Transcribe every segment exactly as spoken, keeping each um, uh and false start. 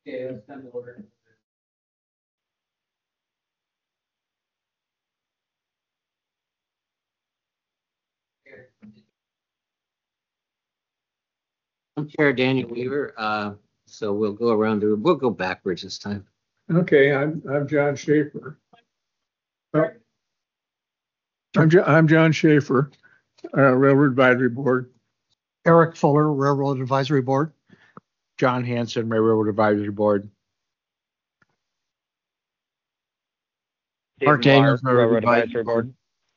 Okay, let's come to order. I'm Chair Daniel Weaver, uh, so we'll go around the, we'll go backwards this time. Okay, I'm, I'm John Schaefer. Uh, I'm, Jo- I'm John Schaefer, uh, Railroad Advisory Board. Eric Fuller, Railroad Advisory Board. John Hanson, Railroad Advisory Board. Mark Daniels, Railroad Advisory Board.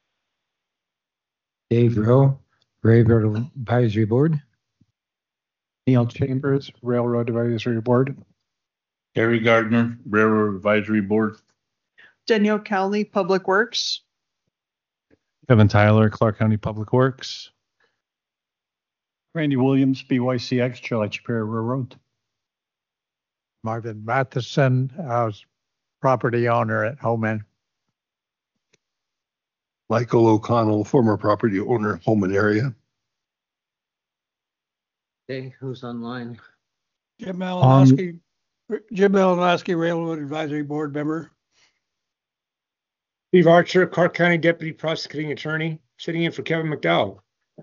Dave Rowe, Railroad Advisory Board. Neil Chambers, Railroad Advisory Board. Harry Gardner, Railroad Advisory Board. Danielle Cowley, Public Works. Kevin Tyler, Clark County Public Works. Randy Williams, B Y C X, Charlotte Shapiro Railroad. Marvin Matheson, uh, property owner at Homan. Michael O'Connell, former property owner, Holman area. Okay, who's online? Jim Malinowski, Jim Malinowski, Railroad Advisory Board member. Steve Archer, Clark County Deputy Prosecuting Attorney, sitting in for Kevin McDowell.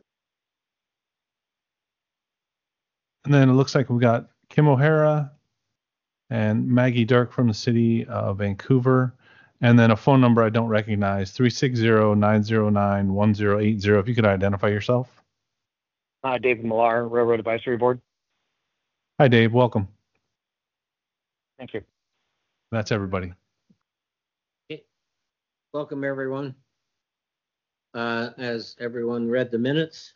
And then it looks like we've got Kim O'Hara and Maggie Dirk from the city of Vancouver. And then a phone number I don't recognize, three six zero, nine zero nine, one zero eight zero. If you could identify yourself. Uh, David Millar, Railroad Advisory Board. Hi, Dave. Welcome. Thank you. That's everybody. Okay. Welcome, everyone. Uh, as everyone read the minutes,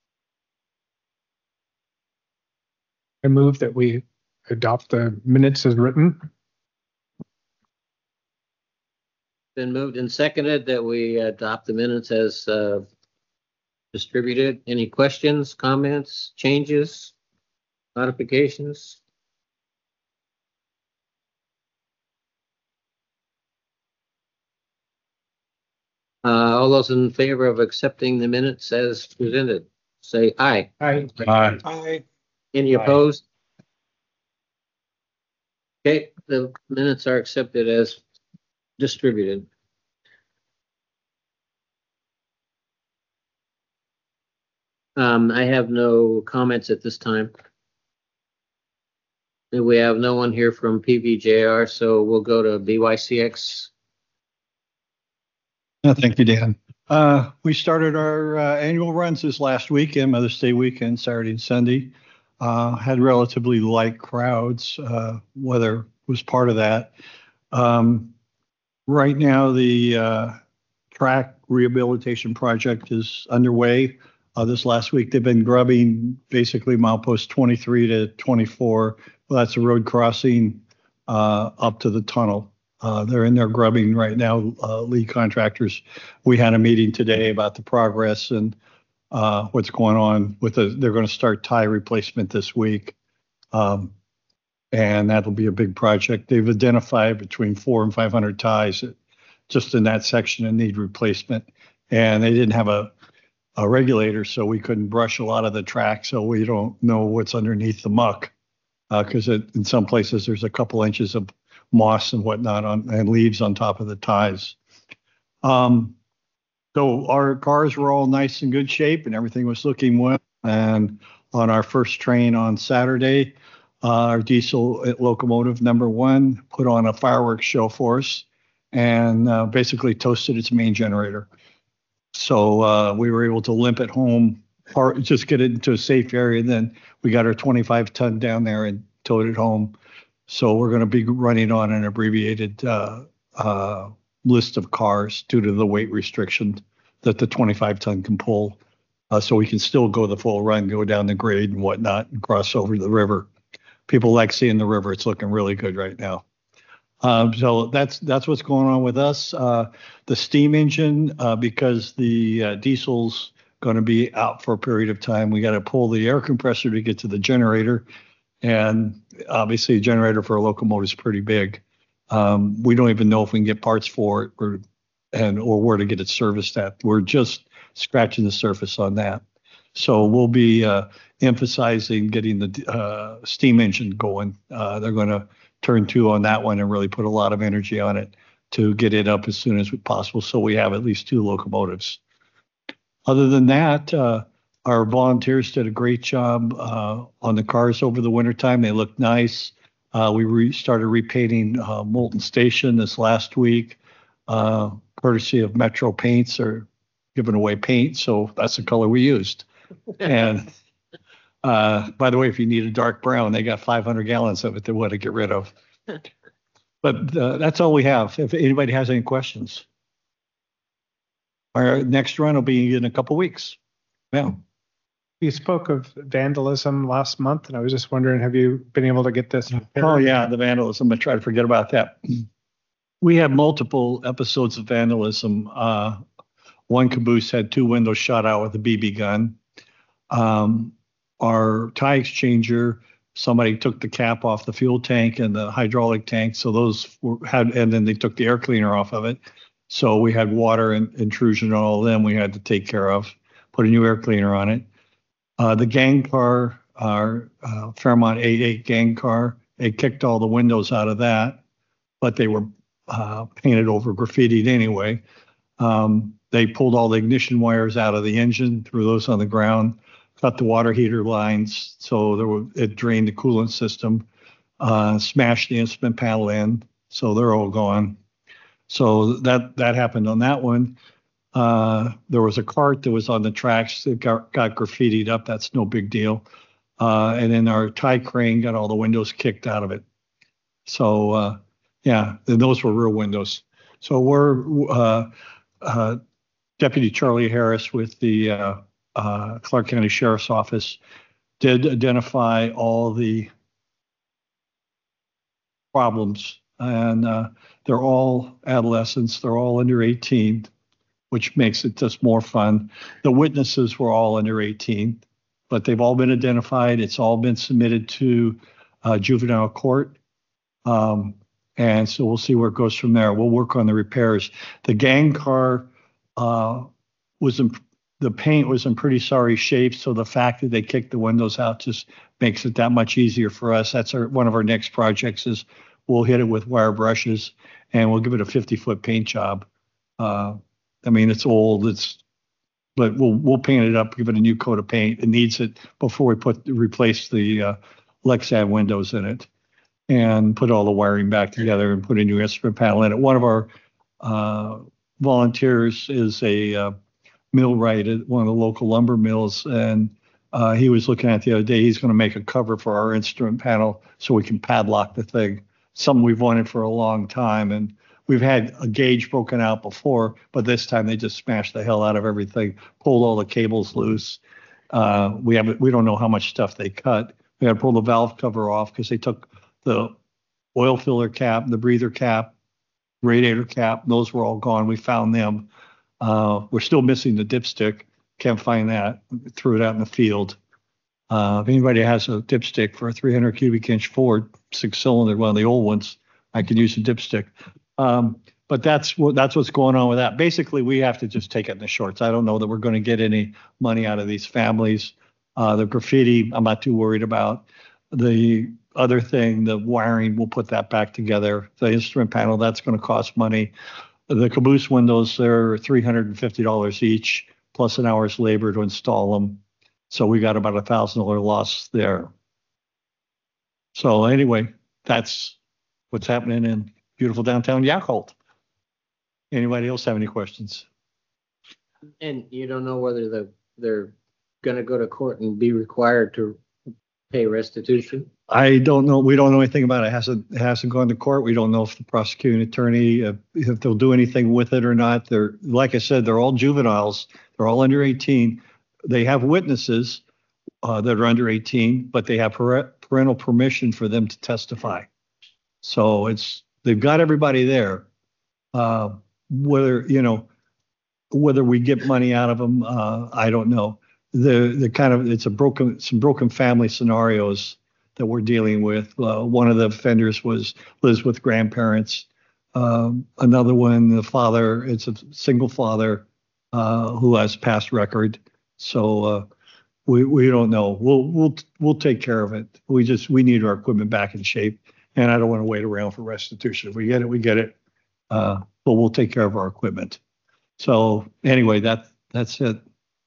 I move that we adopt the minutes as written. been moved and seconded that we adopt the minutes as uh, distributed. Any questions, comments, changes, modifications? Uh, all those in favor of accepting the minutes as presented, say aye. Aye. Aye. Aye. Any Aye. opposed? Okay, the minutes are accepted as distributed. Um, I have no comments at this time. And we have no one here from P V J R, so we'll go to B Y C X. Uh, Thank you, Dan. Uh, we started our uh, annual runs this last weekend, Mother's Day weekend, Saturday and Sunday. Uh, had relatively light crowds. Uh, weather was part of that. Um, right now, the uh, track rehabilitation project is underway. Uh, this last week, they've been grubbing basically milepost twenty-three to twenty-four. Well, that's a road crossing uh, up to the tunnel. Uh, they're in there grubbing right now, uh, lead contractors. We had a meeting today about the progress and uh, what's going on with the, they're going to start tie replacement this week. Um, and that'll be a big project. They've identified between four and five hundred ties just in that section and need replacement. And they didn't have a, a regulator, so we couldn't brush a lot of the track. So we don't know what's underneath the muck. Because uh, in some places there's a couple inches of moss and whatnot on and leaves on top of the ties. Um, so our cars were all nice and good shape and everything was looking well. And on our first train on Saturday, uh, our diesel locomotive number one put on a fireworks show for us and uh, basically toasted its main generator. So uh, we were able to limp it home, or just get it into a safe area. And then we got our twenty-five ton down there and towed it home. So we're going to be running on an abbreviated uh, uh, list of cars due to the weight restriction that the twenty-five ton can pull. Uh, so we can still go the full run, go down the grade and whatnot, and cross over the river. People like seeing the river. It's looking really good right now. Um, so that's that's what's going on with us. Uh, the steam engine, uh, because the uh, diesel's going to be out for a period of time, we got to pull the air compressor to get to the generator. And obviously, a generator for a locomotive is pretty big. Um, we don't even know if we can get parts for it or and or where to get it serviced at. We're just scratching the surface on that. So we'll be uh, emphasizing getting the uh, steam engine going. Uh, they're going to turn to on that one and really put a lot of energy on it to get it up as soon as possible. So we have at least two locomotives. Other than that, uh, our volunteers did a great job uh, on the cars over the wintertime. They looked nice. Uh, we re- started repainting uh, Moulton Station this last week, uh, courtesy of Metro Paints. Are giving away paint, so that's the color we used. And uh, by the way, if you need a dark brown, they got five hundred gallons of it they want to get rid of. But uh, that's all we have. If anybody has any questions, our next run will be in a couple weeks. Yeah. You spoke of vandalism last month, and I was just wondering, have you been able to get this? Oh yeah, the vandalism. I try to forget about that. We have multiple episodes of vandalism. Uh, one caboose had two windows shot out with a B B gun. Um, our tie exchanger, somebody took the cap off the fuel tank and the hydraulic tank, so those were, had, and then they took the air cleaner off of it. So we had water and intrusion on all of them. We had to take care of, put a new air cleaner on it. Uh, the gang car, our uh, Fairmont eighty-eight gang car, it kicked all the windows out of that, but they were uh, painted over, graffitied anyway. Um, they pulled all the ignition wires out of the engine, threw those on the ground, cut the water heater lines, so there were, it drained the coolant system, uh, smashed the instrument panel in, so they're all gone. So that that happened on that one. Uh, there was a cart that was on the tracks that got, got graffitied up. That's no big deal. Uh, and then our tie crane got all the windows kicked out of it. So uh, yeah, and those were real windows. So we're uh, uh, Deputy Charlie Harris with the uh, uh, Clark County Sheriff's Office did identify all the problems, and uh, they're all adolescents. They're all under eighteen, which makes it just more fun. The witnesses were all under eighteen, but they've all been identified. It's all been submitted to uh, juvenile court. Um, and so we'll see where it goes from there. We'll work on the repairs. The gang car uh, was in, the paint was in pretty sorry shape. So the fact that they kicked the windows out just makes it that much easier for us. That's our, one of our next projects is we'll hit it with wire brushes and we'll give it a fifty foot paint job. Uh, I mean, it's old, it's, but we'll, we'll paint it up, give it a new coat of paint. It needs it before we put, replace the uh, Lexan windows in it and put all the wiring back together and put a new instrument panel in it. One of our uh, volunteers is a uh, millwright at one of the local lumber mills, and uh, he was looking at the other day. He's going to make a cover for our instrument panel so we can padlock the thing. Something we've wanted for a long time, and we've had a gauge broken out before, but this time they just smashed the hell out of everything, pulled all the cables loose. Uh, we have we don't know how much stuff they cut. We had to pull the valve cover off because they took the oil filler cap, the breather cap, radiator cap. Those were all gone. We found them. Uh, we're still missing the dipstick. Can't find that. Threw it out in the field. Uh, if anybody has a dipstick for a three hundred cubic inch Ford six cylinder, one of the old ones, I could use a dipstick. Um, but that's what that's what's going on with that. Basically, we have to just take it in the shorts. I don't know that we're going to get any money out of these families. Uh, the graffiti, I'm not too worried about. The other thing, the wiring, we'll put that back together. The instrument panel, that's going to cost money. The caboose windows, they're three hundred fifty dollars each, plus an hour's labor to install them. So we got about a thousand dollar loss there. So anyway, that's what's happening in beautiful downtown Yakult. Anybody else have any questions? And you don't know whether the, they're gonna go to court and be required to pay restitution? I don't know. We don't know anything about it. It hasn't, it hasn't gone to court. We don't know if the prosecuting attorney, uh, if they'll do anything with it or not. They're, like I said, they're all juveniles. They're all under eighteen. They have witnesses uh, that are under eighteen, but they have parental permission for them to testify. So it's, they've got everybody there. Uh, whether, you know, whether we get money out of them, uh, I don't know. The, the kind of, it's a broken, some broken family scenarios that we're dealing with. Uh, one of the offenders was, lives with grandparents. Um, another one, the father, it's a single father uh, who has past record. So, uh, we, we don't know. We'll, we'll, we'll take care of it. We just, we need our equipment back in shape. And I don't want to wait around for restitution. If we get it, we get it. Uh, but we'll take care of our equipment. So anyway, that, that's it.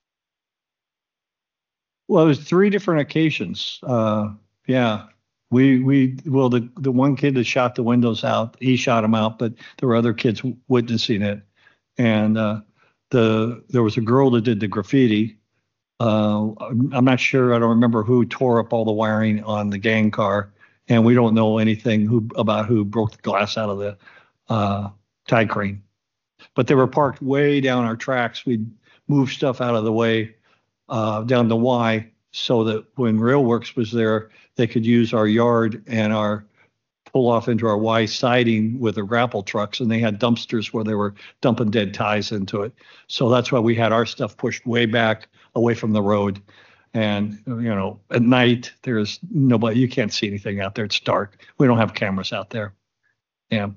Well, there's three different occasions. Uh, yeah, we, we, well, the, the one kid that shot the windows out, he shot them out, but there were other kids witnessing it. And, uh, the, there was a girl that did the graffiti. Uh, I'm not sure. I don't remember who tore up all the wiring on the gang car, and we don't know anything who about who broke the glass out of the uh, tie crane. But they were parked way down our tracks. We'd move stuff out of the way uh, down the Y so that when Railworks was there, they could use our yard and our pull off into our Y siding with the grapple trucks, and they had dumpsters where they were dumping dead ties into it. So that's why we had our stuff pushed way back away from the road. And, you know, at night, there's nobody, you can't see anything out there. It's dark. We don't have cameras out there. Yeah.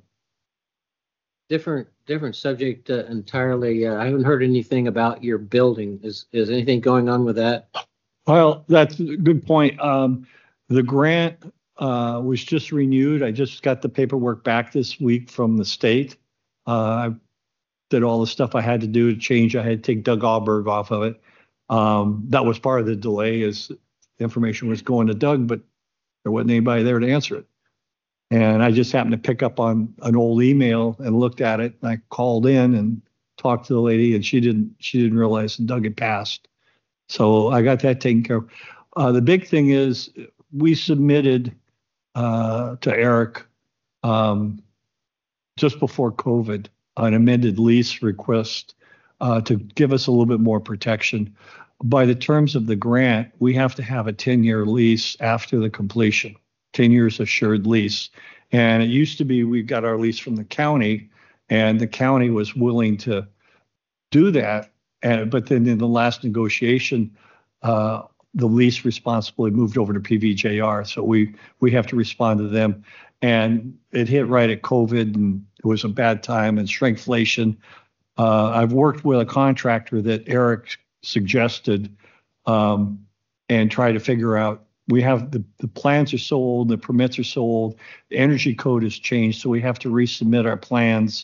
Different, different subject uh, entirely. Uh, I haven't heard anything about your building. Is, is anything going on with that? Well, that's a good point. Um, the grant uh, was just renewed. I just got the paperwork back this week from the state. Uh, I did all the stuff I had to do to change. I had to take Doug Alberg off of it. Um, that was part of the delay, as the information was going to Doug, but there wasn't anybody there to answer it. And I just happened to pick up on an old email and looked at it. And I called in and talked to the lady, and she didn't she didn't realize that Doug had passed. So I got that taken care of. Uh, the big thing is we submitted uh, to Eric um, just before COVID an amended lease request uh, to give us a little bit more protection. By the terms of the grant, we have to have a ten-year lease after the completion, ten years assured lease. And it used to be we got our lease from the county, and the county was willing to do that. And, but then in the last negotiation, uh, the lease responsibility moved over to P V J R. So we we have to respond to them. And it hit right at COVID, and it was a bad time, and shrinkflation. Uh, I've worked with a contractor that Eric suggested um, and try to figure out. We have the, the plans are so old, the permits are so old, the energy code has changed, so we have to resubmit our plans.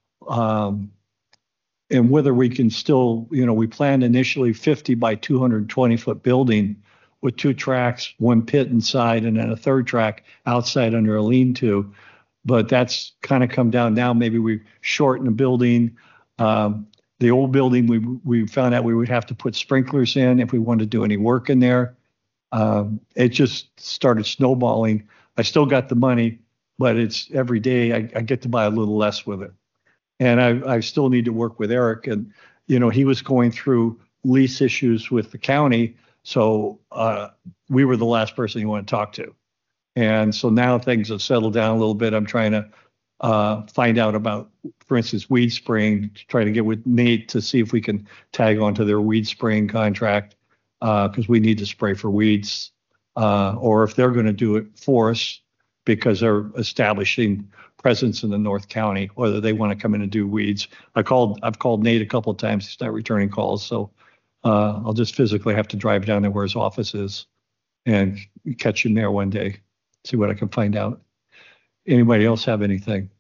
Um, and whether we can still, you know, we planned initially fifty by two hundred twenty foot building with two tracks, one pit inside, and then a third track outside under a lean-to. But that's kind of come down now. Maybe we shorten the building. Um, the old building, we we found out we would have to put sprinklers in if we wanted to do any work in there. Um, it just started snowballing. I still got the money, but it's every day I, I get to buy a little less with it. And I, I still need to work with Eric. And, you know, he was going through lease issues with the county. So uh, we were the last person he wanted to talk to. And so now things have settled down a little bit. I'm trying to uh, find out about, for instance, weed spraying, trying to get with Nate to see if we can tag onto their weed spraying contract, because uh, we need to spray for weeds, uh, or if they're going to do it for us because they're establishing presence in the North County, whether they want to come in and do weeds. I called, I've called Nate a couple of times. He's not returning calls. So uh, I'll just physically have to drive down there where his office is and catch him there one day, see what I can find out. Anybody else have anything?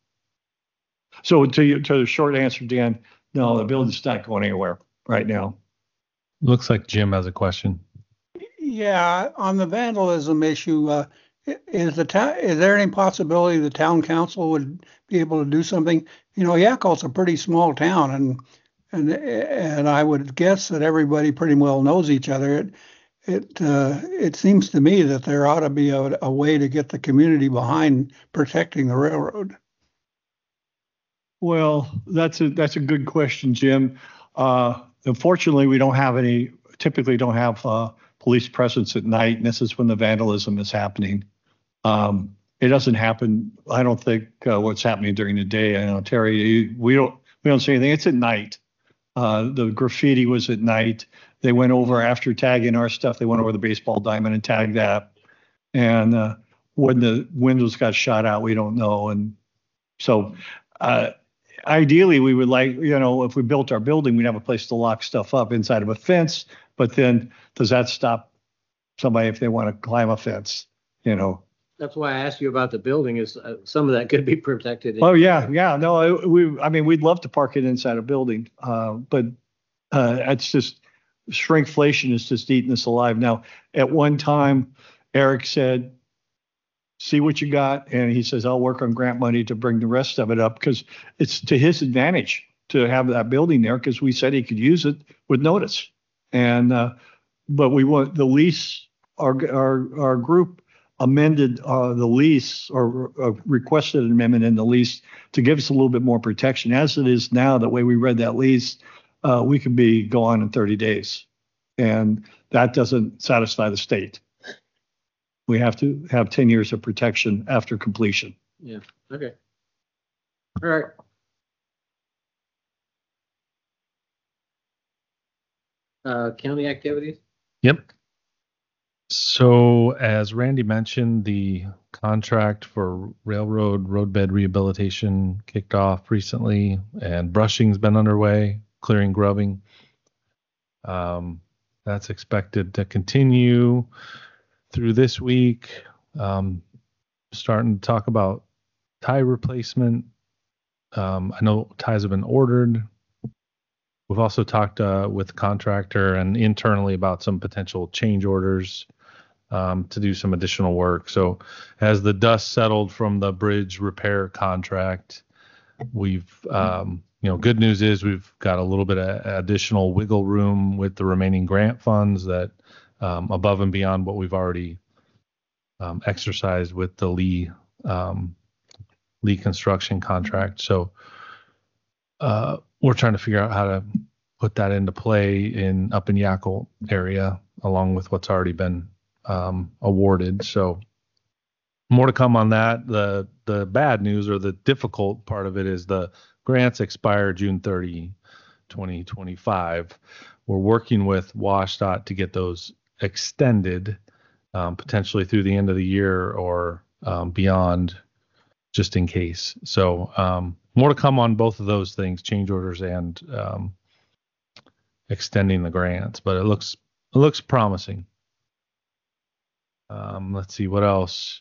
So to you, to the short answer, Dan, no, the building's not going anywhere right now. Looks like Jim has a question. Yeah, on the vandalism issue, uh, is the town, is there any possibility the town council would be able to do something? You know, Yakult's a pretty small town, and and and I would guess that everybody pretty well knows each other. It it uh, it seems to me that there ought to be a, a way to get the community behind protecting the railroad. Well, that's a that's a good question, Jim. Uh, unfortunately, we don't have any. Typically, don't have uh, police presence at night, and this is when the vandalism is happening. Um, it doesn't happen. I don't think uh, what's happening during the day. I know Terry. We don't we don't see anything. It's at night. Uh, the graffiti was at night. They went over after tagging our stuff. They went over the baseball diamond and tagged that. And uh, when the windows got shot out, we don't know. And so uh, ideally, we would like, you know, if we built our building, we'd have a place to lock stuff up inside of a fence. But then does that stop somebody if they want to climb a fence, you know? That's why I asked you about the building is uh, some of that could be protected. Oh, yeah, yeah. No, I- we, I mean, we'd love to park it inside a building, uh, but uh, it's just shrinkflation is just eating us alive. Now, at one time, Eric said, see what you got. And he says, I'll work on grant money to bring the rest of it up because it's to his advantage to have that building there because we said he could use it with notice. And, uh, but we want the lease, our, our, our group amended uh, the lease or uh, requested an amendment in the lease to give us a little bit more protection. As it is now, the way we read that lease, uh, we could be gone in thirty days. And that doesn't satisfy the state. We have to have ten years of protection after completion. Yeah, okay. All right. Uh, county activities? Yep. So as Randy mentioned, the contract for railroad roadbed rehabilitation kicked off recently, and brushing's been underway, clearing, grubbing. Um, that's expected to continue through this week. Um, starting to talk about tie replacement. Um, I know ties have been ordered. We've also talked uh, with the contractor and internally about some potential change orders um, to do some additional work. So as the dust settled from the bridge repair contract, we've, um, you know, good news is we've got a little bit of additional wiggle room with the remaining grant funds that um, above and beyond what we've already um, exercised with the Lee um, Lee construction contract. So uh, we're trying to figure out how to put that into play in up in Yakult area, along with what's already been um, awarded. So more to come on that. The the bad news or the difficult part of it is the grants expire June thirtieth, twenty twenty-five. We're working with WashDOT to get those extended um, potentially through the end of the year or um, beyond, just in case. So um, more to come on both of those things, change orders and um, extending the grants, but it looks it looks promising. Um, let's see what else.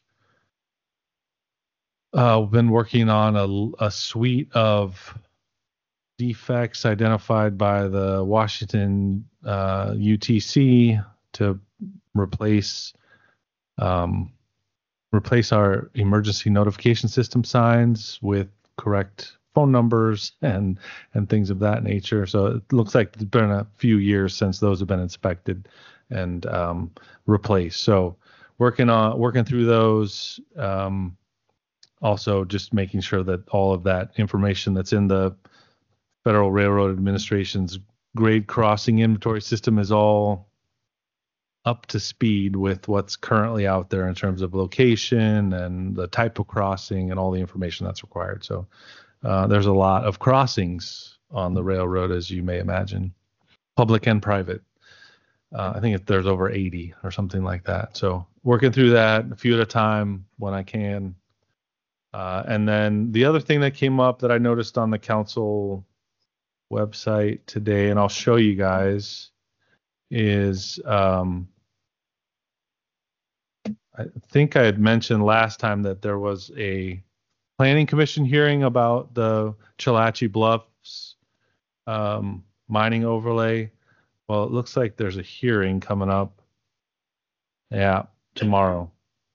Uh, we've been working on a, a suite of defects identified by the Washington uh, U T C to replace um, replace our emergency notification system signs with correct phone numbers and and things of that nature. So it looks like it's been a few years since those have been inspected and um, replaced. So working on working through those. Um, also, just making sure that all of that information that's in the Federal Railroad Administration's grade crossing inventory system is all up to speed with what's currently out there in terms of location and the type of crossing and all the information that's required. So uh, there's a lot of crossings on the railroad, as you may imagine, public and private. Uh, I think it, there's over eighty or something like that. So working through that a few at a time when I can. Uh, and then the other thing that came up that I noticed on the council website today, and I'll show you guys, is um, I think I had mentioned last time that there was a planning commission hearing about the Chalachi Bluffs um, mining overlay. Well, it looks like there's a hearing coming up. Yeah, tomorrow.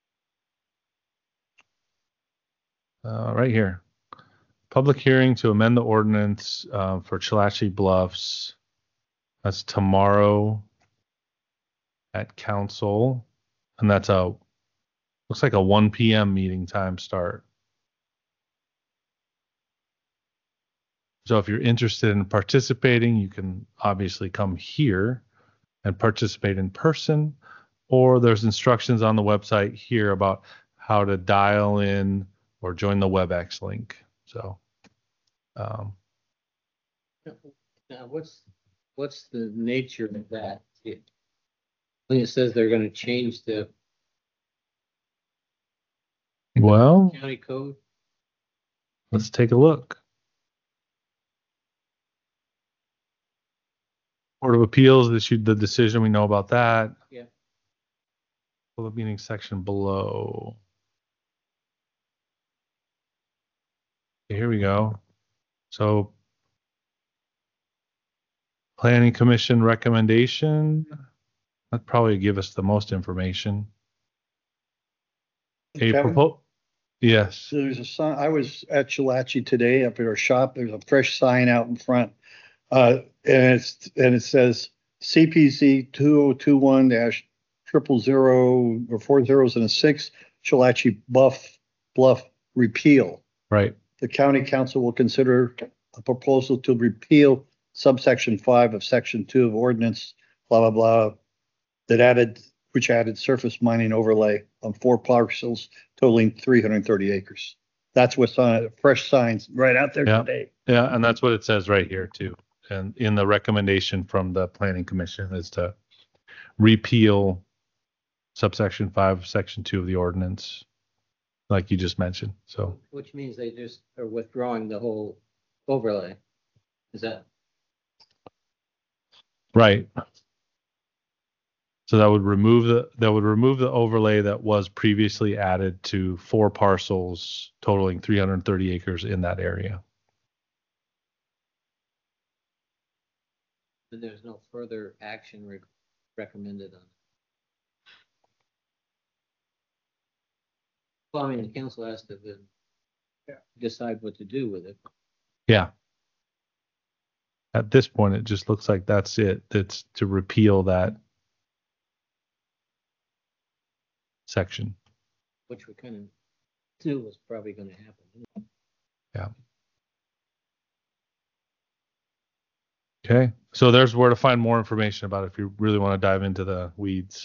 Uh, right here. Public hearing to amend the ordinance uh, for Chalachi Bluffs. That's tomorrow at council. And that's a, looks like a one p.m. meeting time start. So if you're interested in participating, you can obviously come here and participate in person, or there's instructions on the website here about how to dial in or join the WebEx link. So, um, Now, what's what's the nature of that? It, when it says they're going to change the well, county code, let's take a look. Board of Appeals issued the decision. We know about that. Yeah. Public meeting section below. Okay, here we go. So Planning Commission recommendation. That'd probably give us the most information. A Kevin? propo- yes. So there's a sign, I was at Chilachi today up at our shop. There's a fresh sign out in front. Uh, and it's, and it says C P C two oh two one dash triple zero or four zeros and a six, Chilachi Buff Bluff repeal. Right. The county council will consider a proposal to repeal subsection five of section two of ordinance, blah, blah, blah, that added, which added surface mining overlay on four parcels totaling three hundred thirty acres. That's what's on it, fresh signs right out there Yeah. today. Yeah, and that's what it says right here too. And in the recommendation from the Planning Commission is to repeal subsection five, of section two of the ordinance, like you just mentioned. So Which means they just are withdrawing the whole overlay. Is that, right. So that would remove the that would remove the overlay that was previously added to four parcels totaling three hundred thirty acres in that area. and there's no further action re- recommended on it? Well, I mean, the council has to then decide what to do with it. Yeah. At this point, it just looks like that's it. It's to repeal that section. Which we kind of knew was probably going to happen. Yeah. Okay. So there's where to find more information about it if you really want to dive into the weeds.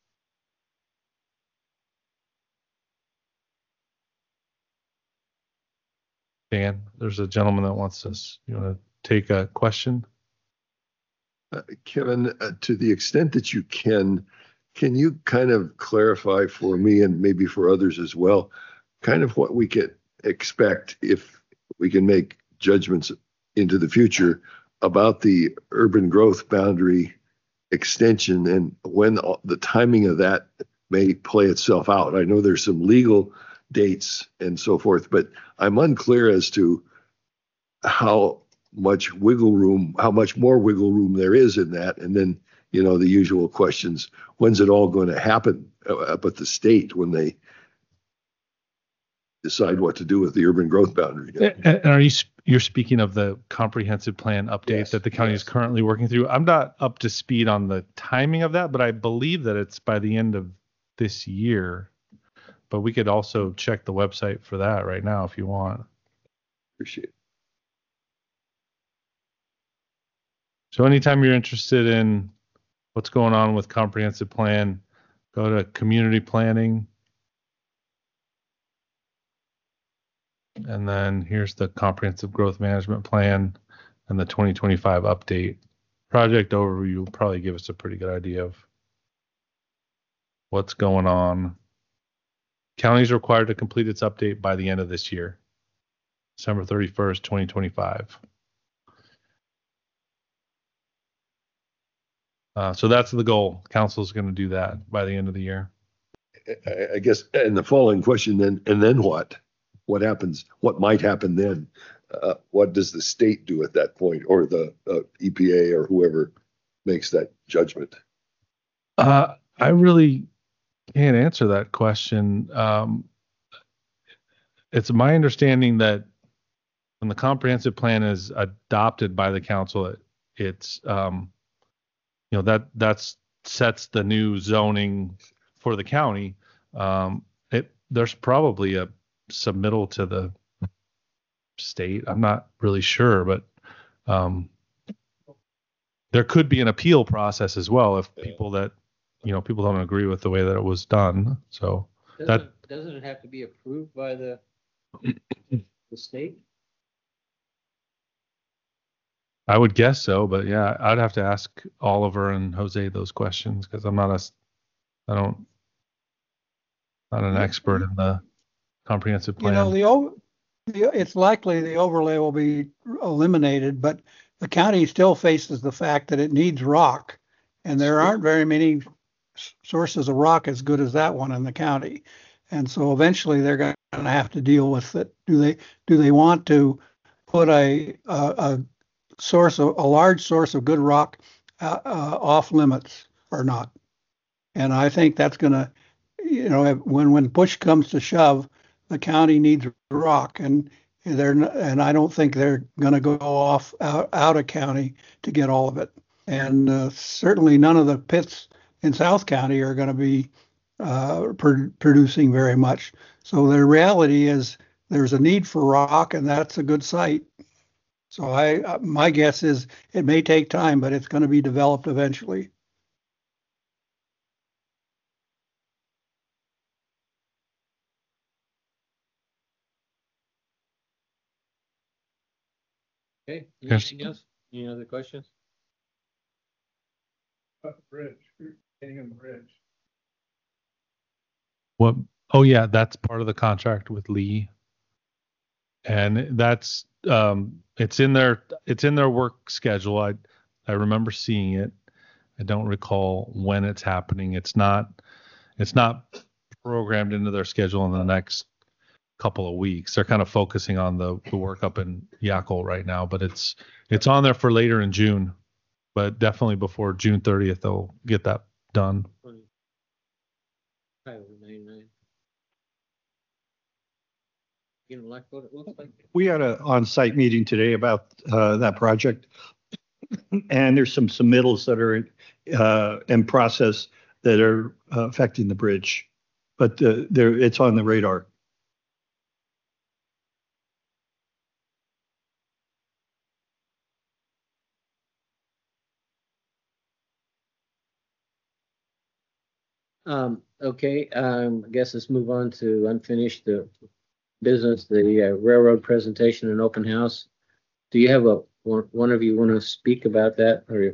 Dan, there's a gentleman that wants us. You want to take a question? Uh, Kevin, uh, to the extent that you can, can you kind of clarify for me and maybe for others as well, kind of what we can expect if we can make judgments into the future about the urban growth boundary extension and when the timing of that may play itself out? I know there's some legal dates and so forth, but I'm unclear as to how much wiggle room, how much more wiggle room there is in that. And then, you know, the usual questions, when's it all going to happen up at the state when they decide what to do with the urban growth boundary? And and are you, sp- you're speaking of the comprehensive plan update Yes, that the county yes. is currently working through? I'm not up to speed on the timing of that, but I believe that it's by the end of this year. But we could also check the website for that right now if you want. Appreciate it. So anytime you're interested in what's going on with comprehensive plan, go to community planning. And then here's the comprehensive growth management plan and the twenty twenty-five update. Project overview will probably give us a pretty good idea of what's going on. County is required to complete its update by the end of this year, December thirty-first, twenty twenty-five. Uh, so that's the goal. Council is going to do that by the end of the year. I, I guess, and the following question then, and then what? What happens? What might happen then? Uh, what does the state do at that point, or the uh, E P A or whoever makes that judgment? Uh, I really can't answer that question. Um, it's my understanding that when the comprehensive plan is adopted by the council, it, it's um, you know that that's sets the new zoning for the county. Um, it there's probably a submittal to the state. I'm not really sure, but um, there could be an appeal process as well if people that you know people don't agree with the way that it was done. So Doesn't, that doesn't it have to be approved by the the state? I would guess so, but yeah, I'd have to ask Oliver and Jose those questions because I'm not a, I don't, not an expert in the comprehensive You know, plan. the, o- the, it's likely the overlay will be eliminated, but the county still faces the fact that it needs rock. And there aren't very many s- sources of rock as good as that one in the county. And so eventually they're going to have to deal with it. Do they, do they want to put a, a, a source of, a large source of good rock uh, uh, off limits or not? And I think that's going to, you know, when, when push comes to shove, the county needs rock, and they're, and I don't think they're going to go off out, out of county to get all of it. And uh, certainly none of the pits in South County are going to be uh, pr- producing very much. So the reality is there's a need for rock, and that's a good site. So I, uh, my guess is it may take time, but it's going to be developed eventually. Okay, Yes. anything else? Any other questions? About the bridge, getting on the bridge. What? Oh yeah, that's part of the contract with Lee, and that's um, it's in their it's in their work schedule. I I remember seeing it. I don't recall when it's happening. It's not it's not programmed into their schedule in the next couple of weeks. They're kind of focusing on the, the work up in Yackle right now, but it's it's on there for later in June. But definitely before June thirtieth, they'll get that done. Five ninety-nine. You know, like what it looks like. We had a on-site meeting today about uh, that project, and there's some submittals that are in, uh, in process that are uh, affecting the bridge, but uh, there it's on the radar. Um, okay, um, I guess let's move on to unfinished uh, business, the uh, railroad presentation and open house. Do you have a, one, one of you want to speak about that or?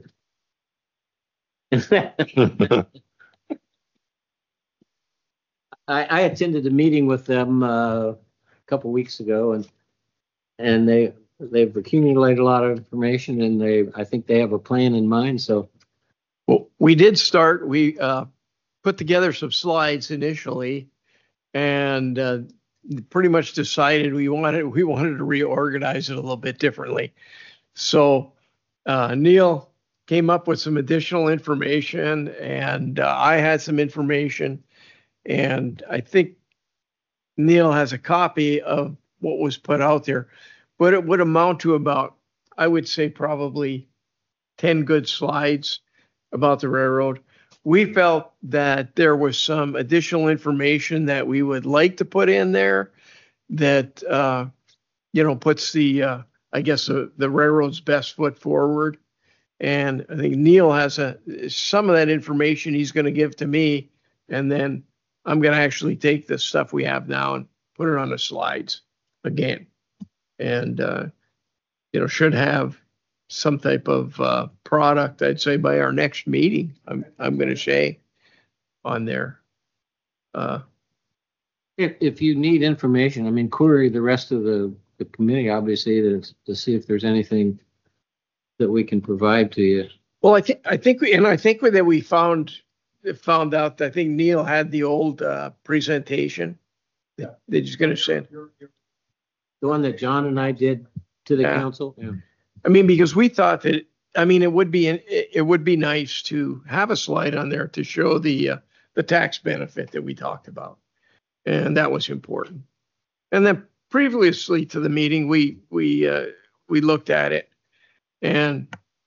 I, I attended a meeting with them uh, a couple weeks ago, and and they they've accumulated a lot of information, and they I think they have a plan in mind. So, Well, we did start, we uh, put together some slides initially and uh, pretty much decided we wanted, we wanted to reorganize it a little bit differently. So uh, Neil came up with some additional information, and uh, I had some information, and I think Neil has a copy of what was put out there, but it would amount to about, I would say probably ten good slides about the railroad. We felt that there was some additional information that we would like to put in there that, uh, you know, puts the, uh, I guess, uh, the railroad's best foot forward. And I think Neil has a, some of that information he's going to give to me. And then I'm going to actually take the stuff we have now and put it on the slides again. And, uh, you know, should have some type of uh, product, I'd say, by our next meeting. I'm I'm going to say on there. Uh, if if you need information, I mean, query the rest of the, the committee, obviously, to to see if there's anything that we can provide to you. well, I think I think we and I think that we found found out. I think Neil had the old uh, presentation. Yeah, they're just going to send. The one that John and I did to the Yeah. council. Yeah. I mean, because we thought that, I mean, it would be, it, it would be nice to have a slide on there to show the, uh, the tax benefit that we talked about. And that was important. And then previously to the meeting, we, we, uh, we looked at it, and,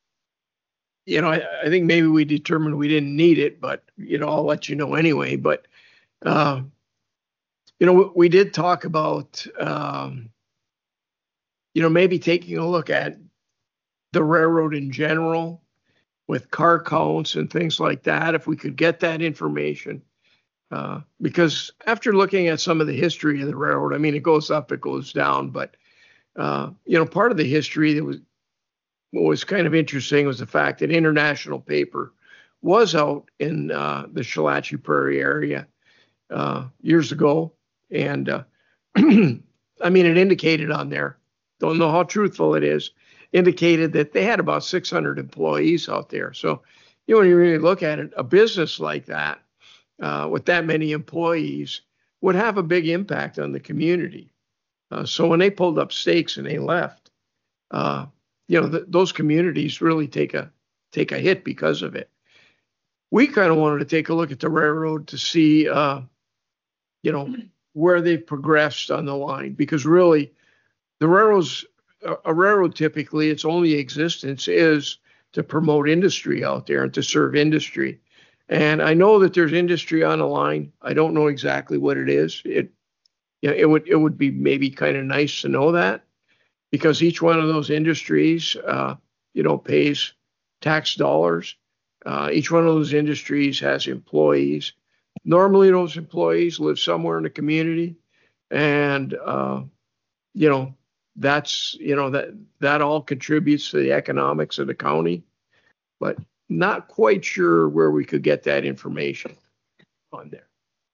you know, I, I think maybe we determined we didn't need it, but, you know, I'll let you know anyway. But, uh, you know, we, we did talk about, um, you know, maybe taking a look at the railroad in general with car counts and things like that, if we could get that information. Uh, because after looking at some of the history of the railroad, I mean, it goes up, it goes down, but, uh, you know, part of the history that was, what was kind of interesting was the fact that International Paper was out in uh, the Shalachie Prairie area uh, years ago. And uh, I mean, it indicated on there, don't know how truthful it is, indicated that they had about six hundred employees out there. So, you know, when you really look at it, a business like that, uh, with that many employees would have a big impact on the community. Uh, so when they pulled up stakes and they left, uh, you know, th- those communities really take a, take a hit because of it. We kind of wanted to take a look at the railroad to see, uh, you know, where they've progressed on the line, because really the railroads, a, a railroad typically its only existence is to promote industry out there and to serve industry. And I know that there's industry on the line. I don't know exactly what it is. It, you know, it would, it would be maybe kind of nice to know that, because each one of those industries, uh, you know, pays tax dollars. Uh, each one of those industries has employees. Normally those employees live somewhere in the community, and, uh, you know, that's, you know, that, that all contributes to the economics of the county, but not quite sure where we could get that information on there.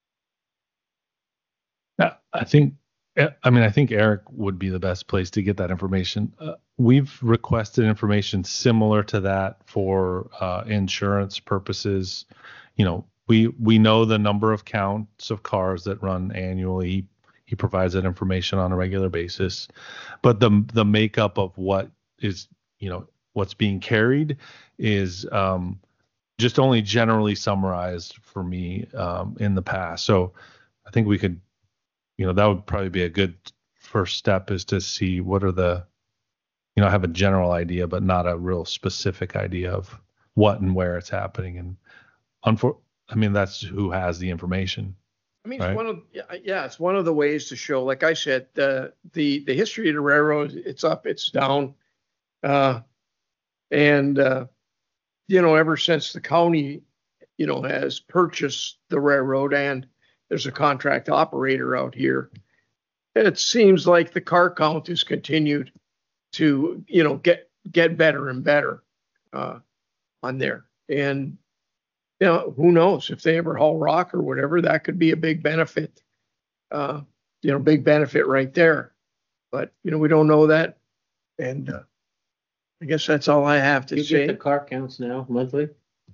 Yeah, I think, I mean, I think Eric would be the best place to get that information. Uh, we've requested information similar to that for uh, insurance purposes. You know, we we know the number of counts of cars that run annually. He, he provides that information on a regular basis, but the the makeup of what is, you know, what's being carried is um, just only generally summarized for me um, in the past. So I think we could, you know, that would probably be a good first step, is to see what are the, you know, have a general idea, but not a real specific idea of what and where it's happening. And unfor- I mean, that's who has the information. I mean, right? it's one of, yeah, yeah, it's one of the ways to show, like I said, the, the, the history of the railroad, it's up, it's down. Uh, and, uh, you know, ever since the county, you know, has purchased the railroad and there's a contract operator out here, it seems like the car count has continued to, you know, get, get better and better, uh, on there. And, you know, who knows if they ever haul rock or whatever, that could be a big benefit, uh, you know, big benefit right there. But, you know, we don't know that. And, uh, I guess that's all I have to You say. get the car counts now monthly?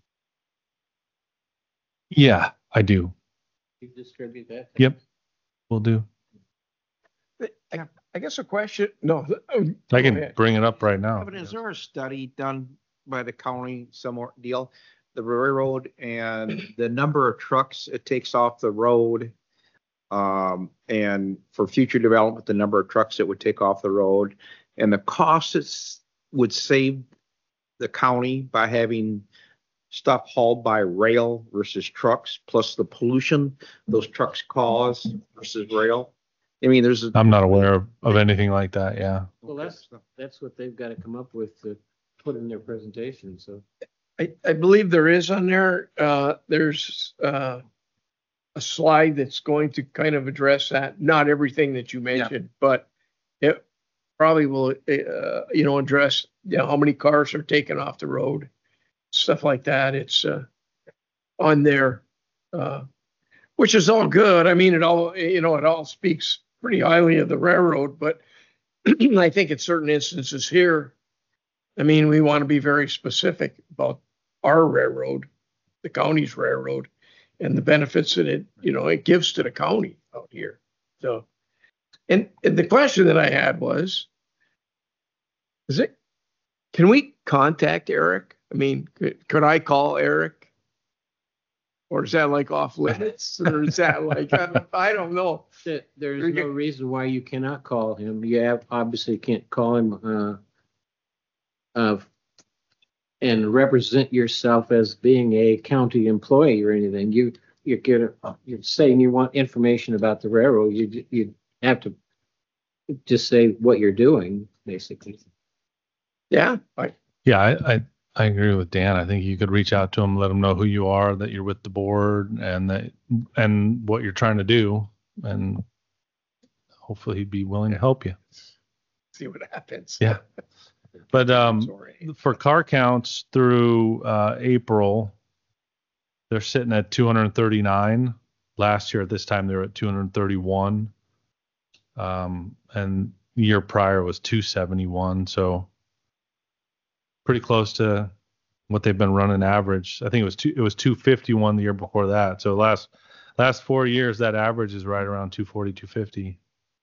Yeah, I do. You distribute that? Yep, we'll do. I, I guess a question, no. oh, I go can ahead. bring it up right now. But is there a study done by the county, similar deal, the railroad, and the number of trucks it takes off the road? Um, and for future development, the number of trucks it would take off the road, and the costs it would save the county by having stuff hauled by rail versus trucks, plus the pollution those trucks cause versus rail. I mean, there's a, I'm not aware of, of anything like that. Yeah. Well, that's, that's what they've got to come up with to put in their presentation, so. I, I believe there is on there, uh, there's, uh, a slide that's going to kind of address that. Not everything that you mentioned, but it probably will, uh, you know, address, you know, how many cars are taken off the road, stuff like that. It's, uh, on there, uh, which is all good. I mean, it all, you know, it all speaks pretty highly of the railroad, but I think in certain instances here, I mean, we want to be very specific about our railroad, the county's railroad, and the benefits that it, you know, it gives to the county out here. So, and, and the question that I had was, is it, can we contact Eric? I mean, could, could I call Eric? Or is that like off limits? Or is that like, I don't, I don't know. That there's no reason why you cannot call him. You have, obviously can't call him, uh, uh, and represent yourself as being a county employee or anything. You, you're gonna, you're saying you want information about the railroad. You, you have to just say what you're doing, basically. Yeah. I, Yeah, I, I, I agree with Dan. I think you could reach out to him, let him know who you are, that you're with the board, and that and what you're trying to do, and hopefully he'd be willing to help you. see what happens. Yeah. But um, Sorry. for car counts through uh, April, they're sitting at two hundred thirty-nine. Last year at this time, they were at two hundred thirty-one. Um, and the year prior was two seventy-one. So pretty close to what they've been running average. I think it was two, it was two fifty-one the year before that. So last last four years, that average is right around two forty, two fifty.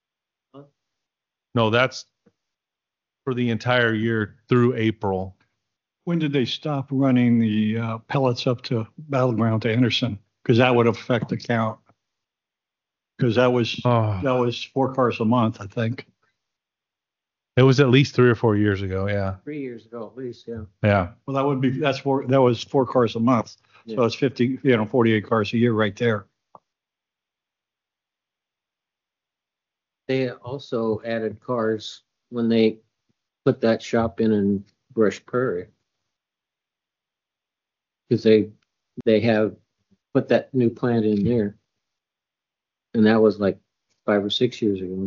No, that's for the entire year through April. When did they stop running the uh, pellets up to Battleground to Anderson? Because that would affect the count. Because that was Oh, that was four cars a month, I think. it was at least three or four years ago. Yeah. Three years ago, at least, yeah. Yeah. Well, that would be that's four that was four cars a month. So Yeah. it's fifty, you know, forty-eight cars a year right there. They also added cars when they put that shop in in Brush Prairie. Because they, they have put that new plant in there. And that was like five or six years ago.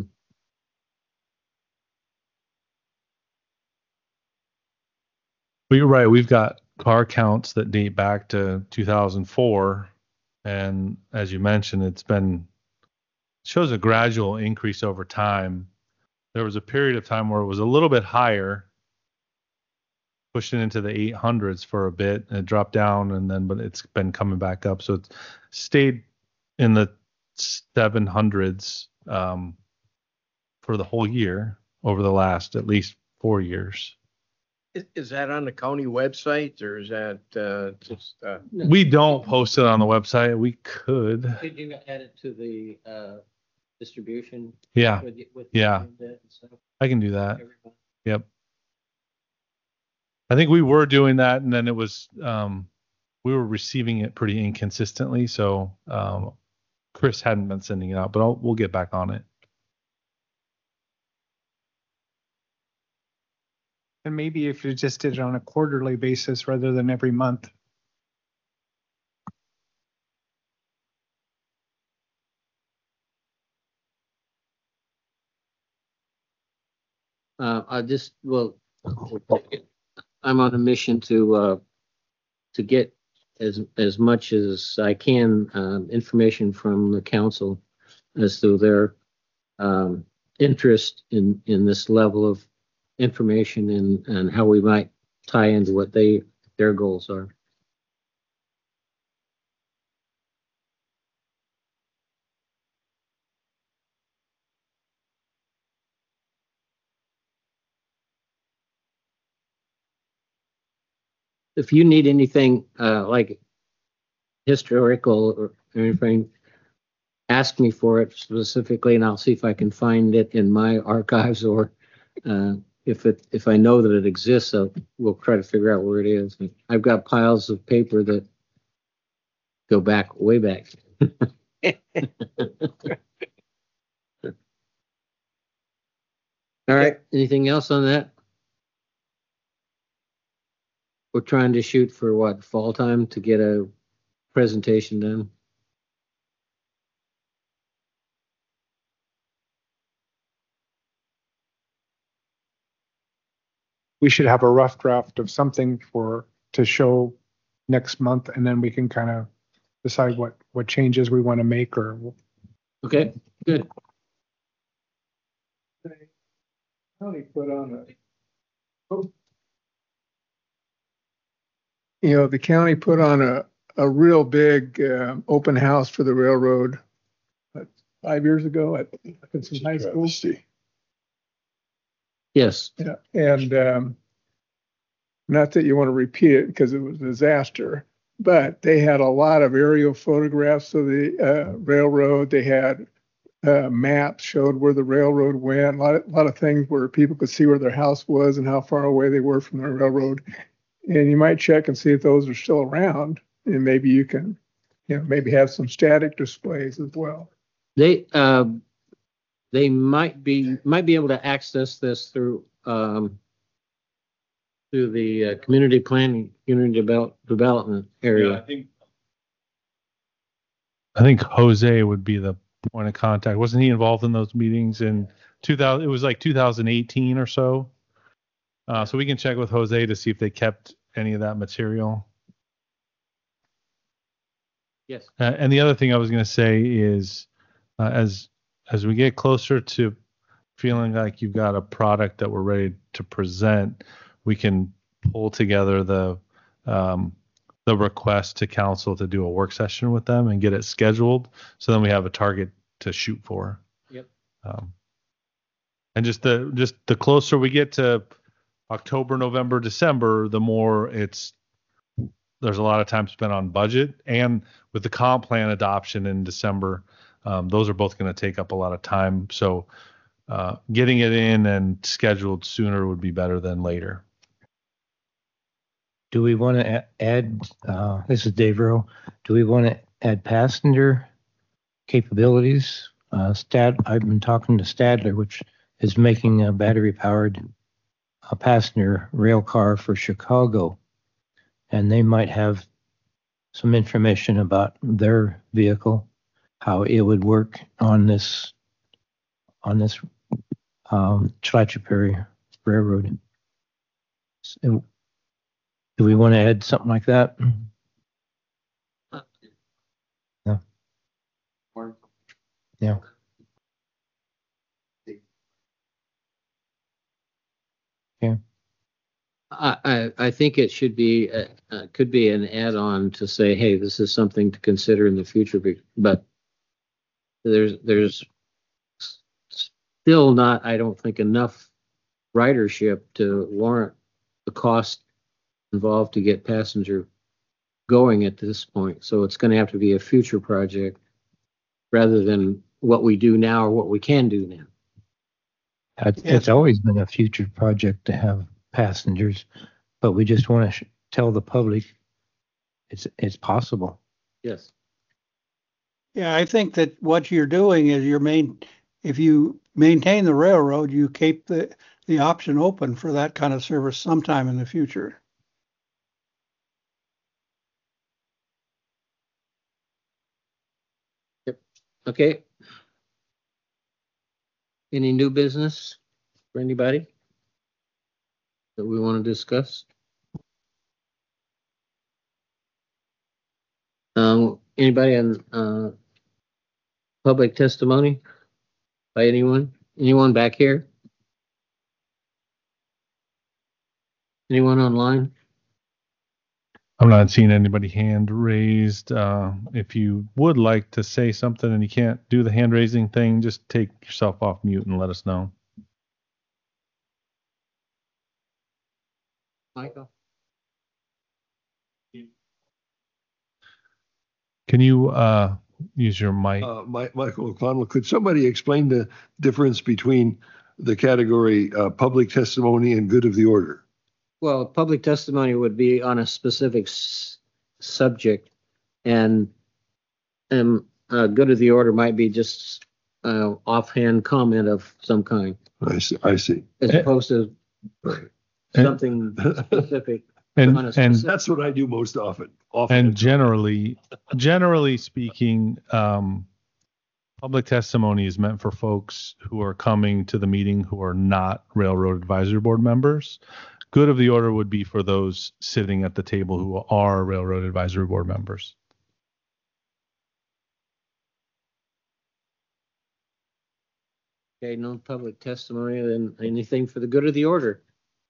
Well, you're right. We've got car counts that date back to two thousand four. And as you mentioned, it's been, shows a gradual increase over time. There was a period of time where it was a little bit higher, pushing into the eight hundreds for a bit, and it dropped down, and then, but it's been coming back up. So it's stayed in the seven hundreds um, for the whole year over the last at least four years. Is, is that on the county website or is that uh, just? Uh, We don't post it on the website. We could. Did you add it to the uh, distribution? Yeah, with- with yeah. that and stuff? I can do that. Everyone? Yep. I think we were doing that, and then it was um, we were receiving it pretty inconsistently. So um, Chris hadn't been sending it out, but I'll, we'll get back on it. And maybe if you just did it on a quarterly basis rather than every month. Uh, I just, well, I'm on a mission to, uh, to get as, as much as I can, um, information from the council as to their, um, interest in, in this level of information and, and how we might tie into what they, their goals are. If you need anything, uh, like historical or anything, ask me for it specifically and I'll see if I can find it in my archives or, uh, if it, if I know that it exists, I'll, we'll try to figure out where it is. I've got piles of paper that go back, way back. All right, anything else on that? We're trying to shoot for what, fall time to get a presentation done? We should have a rough draft of something for, to show next month, and then we can kind of decide what, what changes we want to make or. Okay, good. County put on a, you know, the county put on a, a real big um, open house for the railroad uh, five years ago at Hutchinson High School. Travesty. Yes. Yeah, and um, not that you want to repeat it because it was a disaster, but they had a lot of aerial photographs of the uh, railroad. They had uh, maps showed where the railroad went. A lot, of, a lot of things where people could see where their house was and how far away they were from the railroad. And you might check and see if those are still around, and maybe you can, you know, maybe have some static displays as well. They, uh, they might be, might be able to access this through, um, through the uh, community planning, community develop, development area. I think I think Jose would be the point of contact. Wasn't he involved in those meetings in two thousand? It was like two thousand eighteen or so. Uh, so we can check with Jose to see if they kept any of that material. Yes. Uh, and the other thing I was going to say is, uh, as as we get closer to feeling like you've got a product that we're ready to present, we can pull together the um, the request to council to do a work session with them and get it scheduled. So then we have a target to shoot for. Yep. Um, and just the just the closer we get to October, November, December, the more it's there's a lot of time spent on budget, and with the comp plan adoption in December, um, those are both going to take up a lot of time. So uh, getting it in and scheduled sooner would be better than later. Do we want to add, uh, this is Dave Rowe, do we want to add passenger capabilities? Uh, Stad, I've been talking to Stadler, which is making a battery powered uh, passenger rail car for Chicago. And they might have some information about their vehicle, how it would work on this, on this um, Schlachapuri Railroad. So, do we want to add something like that? Yeah. Yeah. Yeah. I, I, I think it should be, uh, uh, could be an add-on to say, hey, this is something to consider in the future, be- but there's, there's still not, I don't think, enough ridership to warrant the cost involved to get passenger going at this point. So it's going to have to be a future project rather than what we do now or what we can do now. It's, it's always been a future project to have passengers, but we just want to sh- tell the public it's it's possible. Yes. Yeah, I think that what you're doing is you're main, if you maintain the railroad, you keep the, the option open for that kind of service sometime in the future. Okay. Any new business for anybody that we want to discuss? Um, anybody on, uh, public testimony by anyone? Anyone back here? Anyone online? I'm not seeing anybody hand raised. Uh, if you would like to say something and you can't do the hand raising thing, just take yourself off mute and let us know. Michael? Can you uh, use your mic? Uh, Mi- Michael O'Connell, could somebody explain the difference between the category uh, public testimony and good of the order? Well, public testimony would be on a specific s- subject, and um, uh, good of the order might be just uh, offhand comment of some kind, I see. I see. as opposed to Right. something specific. And on a and specific- That's what I do most often. Often. and generally, generally speaking, um, public testimony is meant for folks who are coming to the meeting who are not Railroad Advisory Board members. Good of the order would be for those sitting at the table who are Railroad Advisory Board members. Okay, no public testimony, then anything for the good of the order.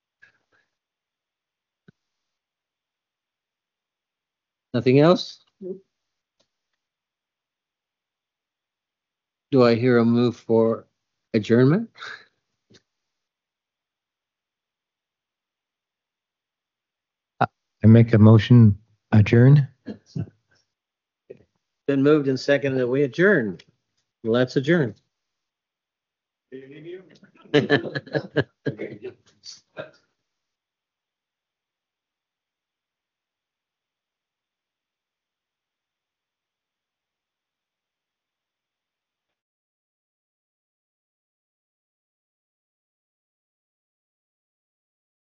Nothing else? Do I hear a move for adjournment? I make a motion adjourn. Been moved and seconded that we adjourn. Let's adjourn.